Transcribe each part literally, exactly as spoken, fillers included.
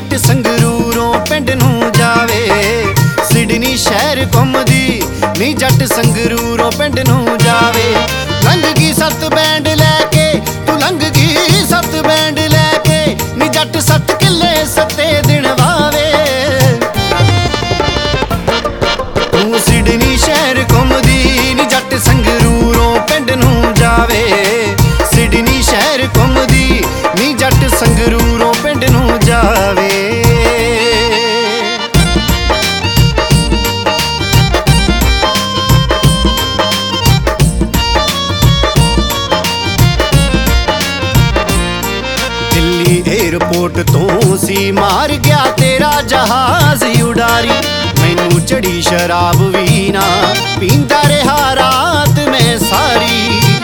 जट संगरूरों पिंड नूं जावे। सिडनी शहर घुमदी नी जट संगरूरों पिंड नूं जावे। लंघ गई सत बैंड लैके तू लंघ गई सत बैंड लैके नी जट सत किले सत्ते दिन वावे। तू सिडनी शहर घुमदी नी जट संगरूरों पिंड नूं जावे। सिडनी शहर घुमदी नी जट संगरूरों पिंड नूं जावे। दिल्ली एयरपोर्ट तो सी मार गया तेरा जहाज उड़ारी। मैनू चढ़ी शराब भी ना पींदा रहा रात में सारी।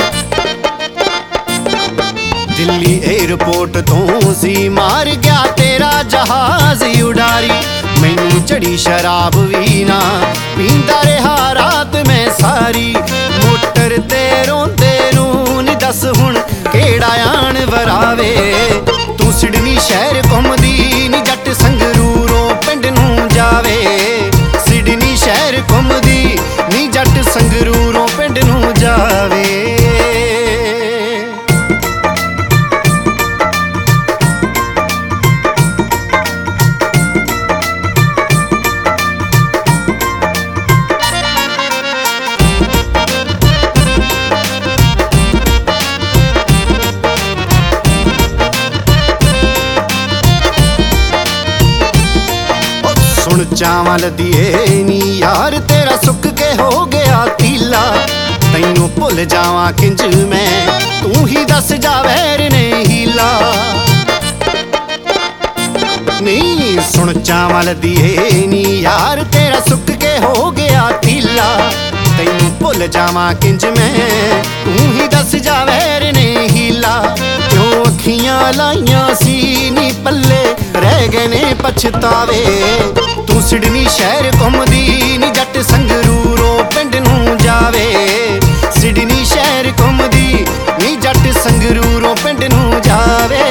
दिल्ली एयरपोर्ट तो सी मार गया तेरा जहाज उड़ारी। मैनू चढ़ी शराब भी ना पींदा रहा रात में सारी। मोटर ते रोंदे नूं नी दस हुण केड़ा आण वरावे। तू सिडनी शहर घुमदी नी जट संगरूरों पिंड नूं जावे। सिडनी शहर घुमदी नी जट संगरूरों पिंड नूं जावे। सुन चावल दिए नी यार तेरा सुक के हो गया तीला। तैनू भुल जावा किंज मैं तू ही दस जा वैर ने हीला। नी सुन चावल दिए नी यार तेरा सुक के हो गया तीला। तैनू भुल जावा किंज मैं तू ही दस जा वैर ने हीला। क्यों अखियां लाइयां सी नी पल्ले रह गए ने पछतावे। तू सिडनी शहर घुमदी नी जट संगरूरों पिंड नूं जावे। सिडनी शहर घुमदी नी जट संगरूरों पिंड नूं जावे।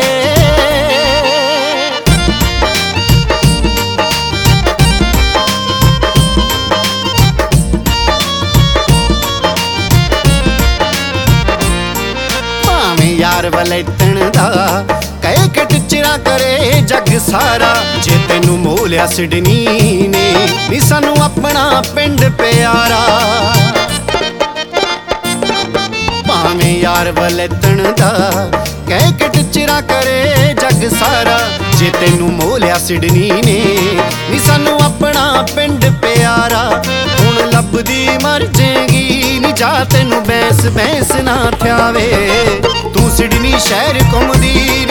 भावें यार वलैतण दा कह के टिचरा करे जग सारा। जे तेनू मोलिया सिडनी ने नी सानू अपना पिंड प्यारा। भावें यार वलैतण दा कह के टिचरा करे जग सारा। जे तेनू मोलिया सिडनी ने नी सानू अपना पिंड प्यारा। हुण लभदी मर जाएगी नी जा तेनू बैंस बैंस ना थ्यावे। तू सिडनी शहर घुमदी